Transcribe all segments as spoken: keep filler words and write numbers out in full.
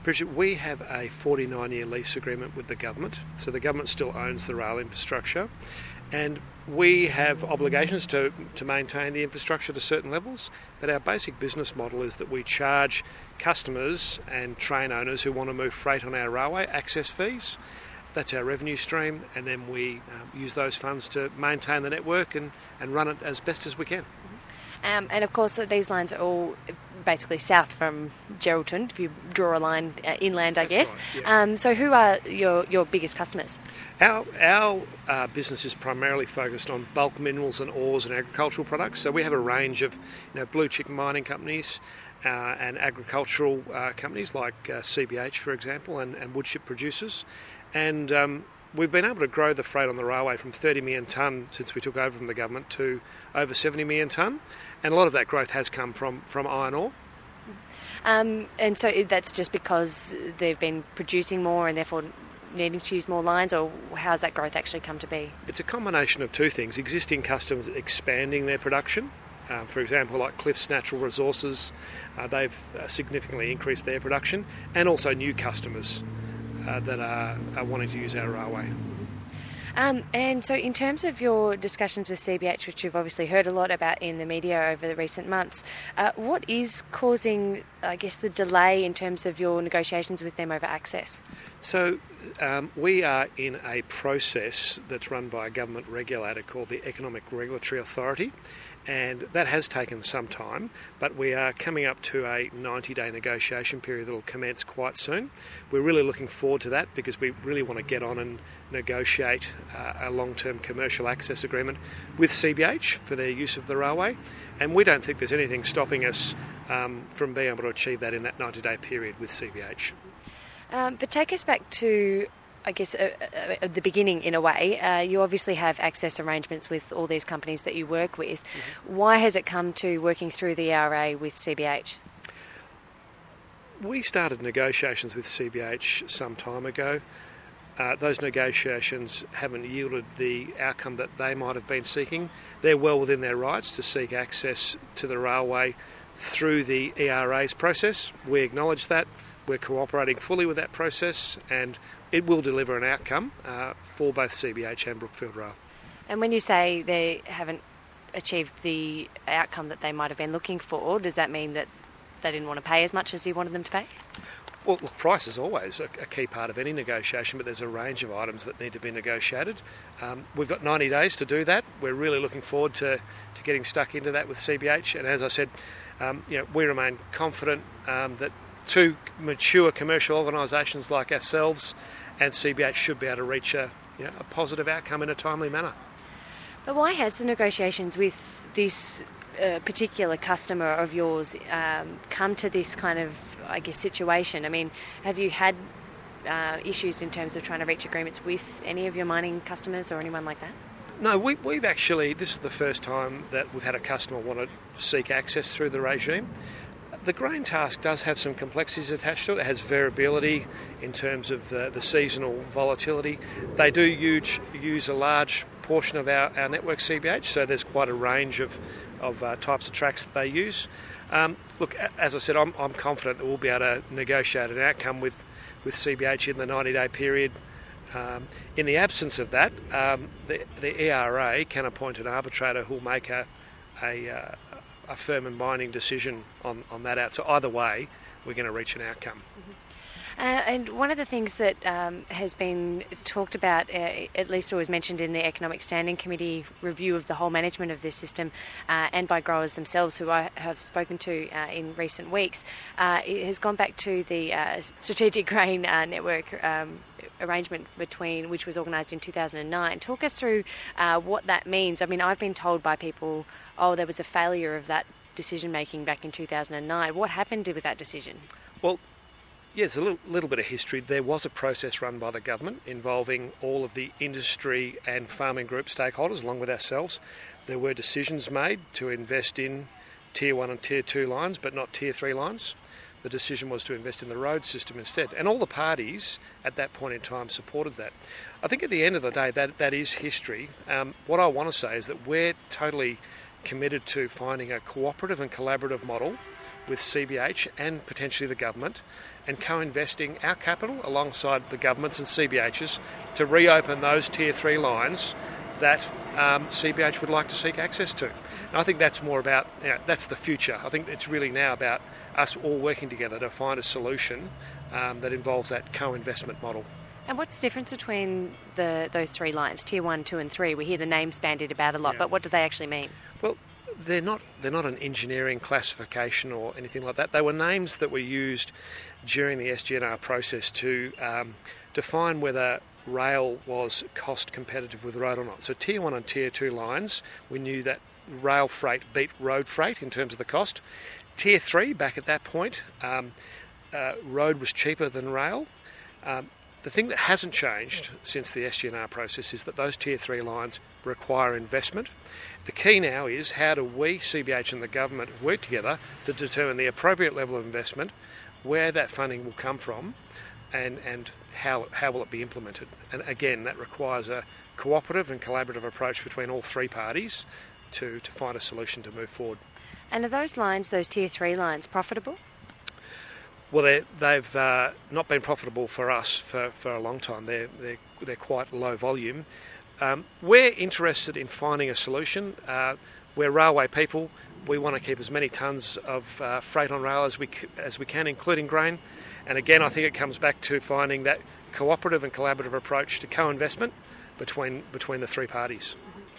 Bridget, we have a forty-nine year lease agreement with the government, so the government still owns the rail infrastructure, and we have obligations to, to maintain the infrastructure to certain levels, but our basic business model is that we charge customers and train owners who want to move freight on our railway access fees. That's our revenue stream, and then we um, use those funds to maintain the network and, and run it as best as we can. Um, and of course, these lines are all basically south from Geraldton, if you draw a line uh, inland, I That's guess. right, yeah. Um, so who are your, your biggest customers? Our, our uh, business is primarily focused on bulk minerals and ores and agricultural products. So we have a range of you know, blue chip mining companies uh, and agricultural uh, companies like uh, C B H, for example, and, and wood chip producers. And um, we've been able to grow the freight on the railway from thirty million tonne since we took over from the government to over seventy million tonne. And a lot of that growth has come from, from iron ore. Um, and so that's just because they've been producing more and therefore needing to use more lines, or how's that growth actually come to be? It's a combination of two things. Existing customers expanding their production. Um, for example, like Cliffs Natural Resources, uh, they've uh, significantly increased their production. And also new customers uh, that are, are wanting to use our railway. Um, and so in terms of your discussions with C B H, which you've obviously heard a lot about in the media over the recent months, uh, what is causing, I guess, the delay in terms of your negotiations with them over access? So um, we are in a process that's run by a government regulator called the Economic Regulatory Authority, and that has taken some time, but we are coming up to a ninety day negotiation period that will commence quite soon. We're really looking forward to that because we really want to get on and negotiate uh, a long-term commercial access agreement with C B H for their use of the railway, and we don't think there's anything stopping us um, from being able to achieve that in that ninety day period with C B H. Um, but take us back to, I guess, uh, uh, the beginning in a way. Uh, you obviously have access arrangements with all these companies that you work with. Mm-hmm. Why has it come to working through the E R A with C B H? We started negotiations with C B H some time ago. Uh, those negotiations haven't yielded the outcome that they might have been seeking. They're well within their rights to seek access to the railway through the E R A's process. We acknowledge that. We're cooperating fully with that process, and it will deliver an outcome uh, for both C B H and Brookfield Rail. And when you say they haven't achieved the outcome that they might have been looking for, does that mean that they didn't want to pay as much as you wanted them to pay? Well, look, price is always a, a key part of any negotiation, but there's a range of items that need to be negotiated. Um, we've got ninety days to do that. We're really looking forward to, to getting stuck into that with C B H. And as I said, um, you know, we remain confident um, that two mature commercial organisations like ourselves and C B H should be able to reach a, you know, a positive outcome in a timely manner. But why has the negotiations with this uh, particular customer of yours um, come to this kind of, I guess, situation? I mean, have you had uh, issues in terms of trying to reach agreements with any of your mining customers or anyone like that? No, we, we've actually, this is the first time that we've had a customer want to seek access through the regime. The grain task does have some complexities attached to it. It has variability in terms of the, the seasonal volatility. They do use, use a large portion of our, our network C B H, so there's quite a range of, of uh, types of tracks that they use. Um, look, as I said, I'm, I'm confident that we'll be able to negotiate an outcome with, with C B H in the ninety day period. Um, in the absence of that, um, the, the E R A can appoint an arbitrator who will make a, a uh, a firm and binding decision on, on that out. So either way, we're going to reach an outcome. Mm-hmm. Uh, and one of the things that um, has been talked about, uh, at least it was mentioned in the Economic Standing Committee review of the whole management of this system, uh, and by growers themselves who I have spoken to uh, in recent weeks, uh, it has gone back to the uh, Strategic Grain uh, Network um, arrangement between which was organised in two thousand nine. Talk us through uh, what that means. I mean, I've been told by people, oh, there was a failure of that decision making back in two thousand nine. What happened with that decision? Well, yes, a little, little bit of history. There was a process run by the government involving all of the industry and farming group stakeholders, along with ourselves. There were decisions made to invest in Tier one and Tier two lines, but not Tier three lines. The decision was to invest in the road system instead. And all the parties at that point in time supported that. I think at the end of the day, that, that is history. Um, what I want to say is that we're totally committed to finding a cooperative and collaborative model with C B H and potentially the government, and co-investing our capital alongside the governments and C B H's to reopen those tier three lines that um, C B H would like to seek access to. And I think that's more about, you know, that's the future. I think it's really now about us all working together to find a solution um, that involves that co-investment model. And what's the difference between the those three lines, tier one, two and three? We hear the names bandied about a lot, yeah. But what do they actually mean? Well, they're not they're not an engineering classification or anything like that. They were names that were used during the S G N R process to um, define whether rail was cost competitive with road or not. So tier one and tier two lines, we knew that rail freight beat road freight in terms of the cost. Tier three, back at that point, um, uh, road was cheaper than rail. Um, the thing that hasn't changed since the S G N R process is that those tier three lines require investment. The key now is how do we, C B H and the government, work together to determine the appropriate level of investment, where that funding will come from, and, and how, how will it be implemented. And again, that requires a cooperative and collaborative approach between all three parties to, to find a solution to move forward. And are those lines, those tier three lines, profitable? Well, they've uh, not been profitable for us for, for a long time. They're, they're, they're quite low volume. Um, we're interested in finding a solution. Uh, we're railway people. We want to keep as many tonnes of uh, freight on rail as we as we can, including grain. And again, I think it comes back to finding that cooperative and collaborative approach to co-investment between between the three parties.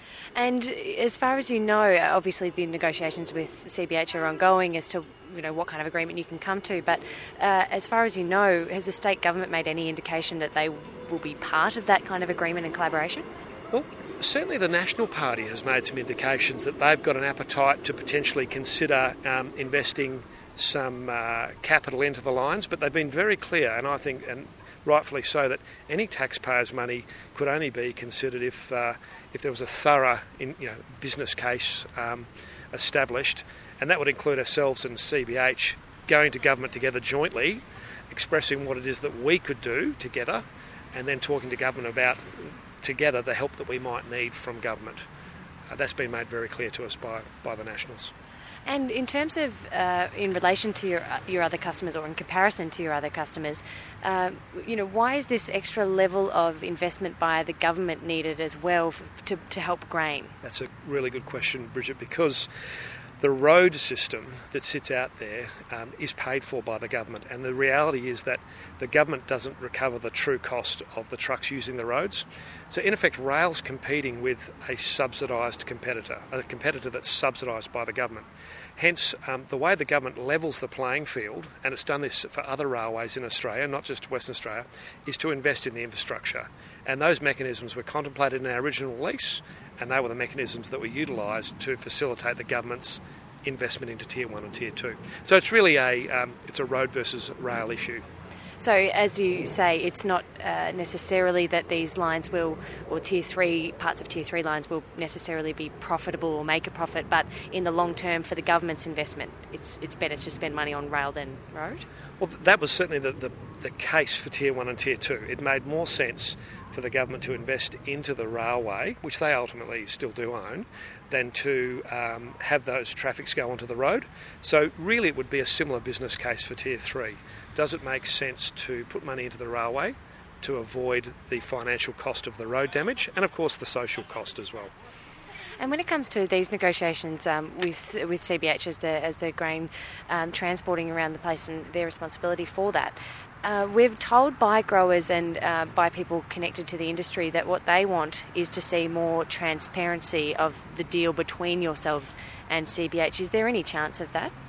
And as far as you know, obviously the negotiations with C B H are ongoing as to, you know, what kind of agreement you can come to. But uh, as far as you know, has the state government made any indication that they will be part of that kind of agreement and collaboration? Well, certainly the National Party has made some indications that they've got an appetite to potentially consider um, investing some uh, capital into the lines, but they've been very clear, and I think, and rightfully so, that any taxpayers' money could only be considered if uh, if there was a thorough, in, you know, business case um, established, and that would include ourselves and C B H going to government together jointly, expressing what it is that we could do together, and then talking to government about together the help that we might need from government. Uh, that's been made very clear to us by, by the Nationals. And in terms of, uh, in relation to your your other customers, or in comparison to your other customers, uh, you know, why is this extra level of investment by the government needed as well f- to, to help grain? That's a really good question, Bridget, because the road system that sits out there um, is paid for by the government, and the reality is that the government doesn't recover the true cost of the trucks using the roads. So in effect, rail's competing with a subsidised competitor, a competitor that's subsidised by the government. Hence, um, the way the government levels the playing field, and it's done this for other railways in Australia, not just Western Australia, is to invest in the infrastructure. And those mechanisms were contemplated in our original lease, and they were the mechanisms that were utilised to facilitate the government's investment into tier one and tier two. So it's really a um, it's a road versus rail issue. So as you say, it's not uh, necessarily that these lines will, or tier three, parts of tier three lines will necessarily be profitable or make a profit, but in the long term for the government's investment, it's it's better to spend money on rail than road? Well, that was certainly the, the, the case for tier one and tier two. It made more sense for the government to invest into the railway, which they ultimately still do own, than to um, have those traffics go onto the road. So really it would be a similar business case for tier three. Does it make sense to put money into the railway to avoid the financial cost of the road damage and of course the social cost as well? And when it comes to these negotiations um, with with C B H as the as the grain um, transporting around the place and their responsibility for that, uh, we're told by growers and uh, by people connected to the industry that what they want is to see more transparency of the deal between yourselves and C B H. Is there any chance of that?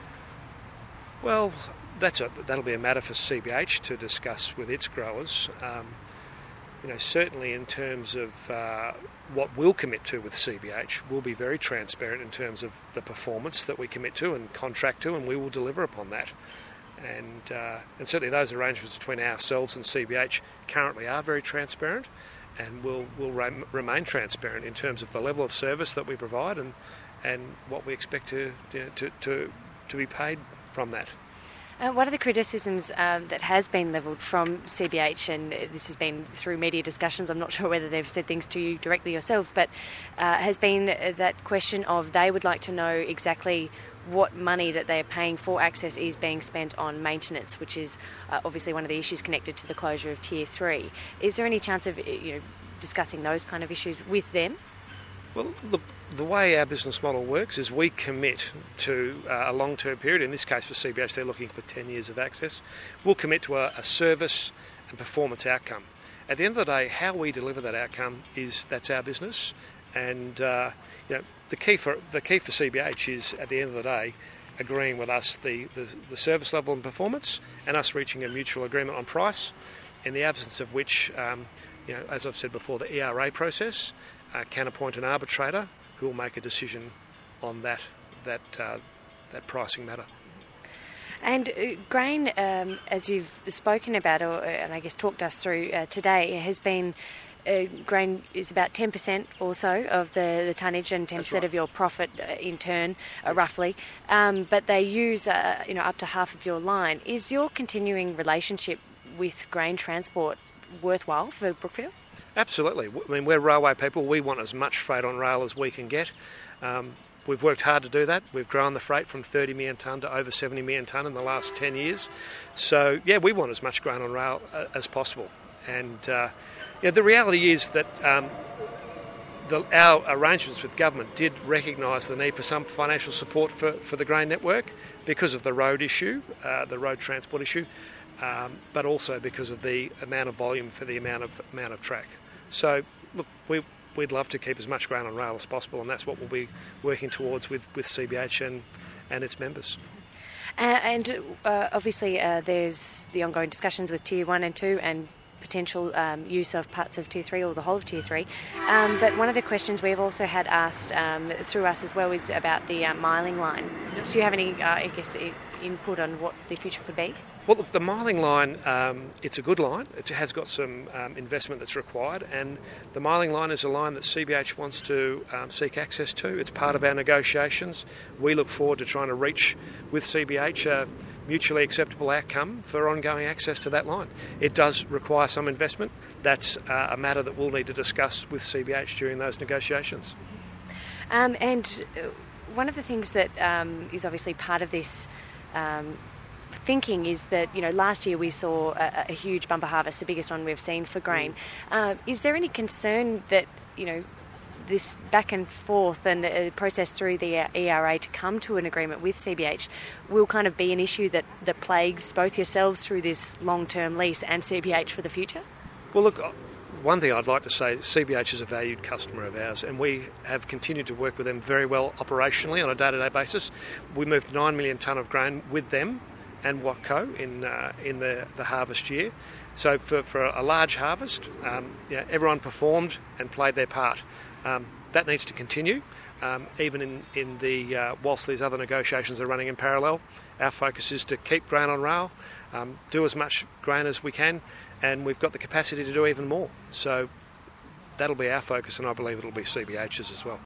Well, that's a, that'll be a matter for C B H to discuss with its growers. Um, you know, certainly in terms of uh, what we'll commit to with C B H, we'll be very transparent in terms of the performance that we commit to and contract to, and we will deliver upon that. And, uh, and certainly those arrangements between ourselves and C B H currently are very transparent, and will will re- remain transparent in terms of the level of service that we provide and and what we expect to you know, to, to to be paid from that. Uh, one of the criticisms um, that has been levelled from C B H, and this has been through media discussions, I'm not sure whether they've said things to you directly yourselves, but uh, has been that question of they would like to know exactly what money that they're paying for access is being spent on maintenance, which is uh, obviously one of the issues connected to the closure of Tier three. Is there any chance of you know discussing those kind of issues with them? Well, the, the way our business model works is we commit to uh, a long-term period. In this case for C B H, they're looking for ten years of access. We'll commit to a, a service and performance outcome. At the end of the day, how we deliver that outcome is that's our business. And uh, you know, the key for the key for C B H is at the end of the day agreeing with us the, the, the service level and performance, and us reaching a mutual agreement on price. In the absence of which, um, you know, as I've said before, the E R A process uh, can appoint an arbitrator who will make a decision on that that uh, that pricing matter. And uh, grain, um, as you've spoken about, or, and I guess talked us through uh, today, has been uh, grain is about ten percent or so of the, the tonnage and ten percent right. of your profit uh, in turn, uh, roughly. Um, but they use uh, you know up to half of your line. Is your continuing relationship with grain transport worthwhile for Brookfield? Absolutely. I mean, we're railway people. We want as much freight on rail as we can get. Um, We've worked hard to do that. We've grown the freight from thirty million tonne to over seventy million tonne in the last ten years. So, yeah, we want as much grain on rail uh, as possible. And uh, yeah, the reality is that um, the, our arrangements with government did recognise the need for some financial support for, for the grain network because of the road issue, uh, the road transport issue, um, but also because of the amount of volume for the amount of amount of track. So, look, we... We'd love to keep as much grain on rail as possible, and that's what we'll be working towards with, with C B H and, and its members. Uh, and uh, obviously uh, there's the ongoing discussions with Tier one and two and potential um, use of parts of Tier three or the whole of Tier three. Um, but one of the questions we've also had asked um, through us as well is about the uh, miling line. Yep. Do you have any, uh, I guess, input on what the future could be? Well, look, the miling line, um, it's a good line. It has got some um, investment that's required, and the miling line is a line that C B H wants to um, seek access to. It's part of our negotiations. We look forward to trying to reach with C B H a mutually acceptable outcome for ongoing access to that line. It does require some investment. That's uh, a matter that we'll need to discuss with C B H during those negotiations. Um, and one of the things that um, is obviously part of this um, thinking is that, you know, last year we saw a, a huge bumper harvest, the biggest one we've seen for grain. Uh, is there any concern that, you know, this back and forth and uh, process through the E R A to come to an agreement with C B H will kind of be an issue that, that plagues both yourselves through this long-term lease and C B H for the future? Well, look, one thing I'd like to say, C B H is a valued customer of ours, and we have continued to work with them very well operationally on a day-to-day basis. We moved nine million tonne of grain with them and Watco in uh, in the, the harvest year. So for, for a large harvest, um, you know, everyone performed and played their part. Um, that needs to continue, um, even in, in the uh, whilst these other negotiations are running in parallel. Our focus is to keep grain on rail, um, do as much grain as we can, and we've got the capacity to do even more. So that'll be our focus, and I believe it'll be C B H's as well.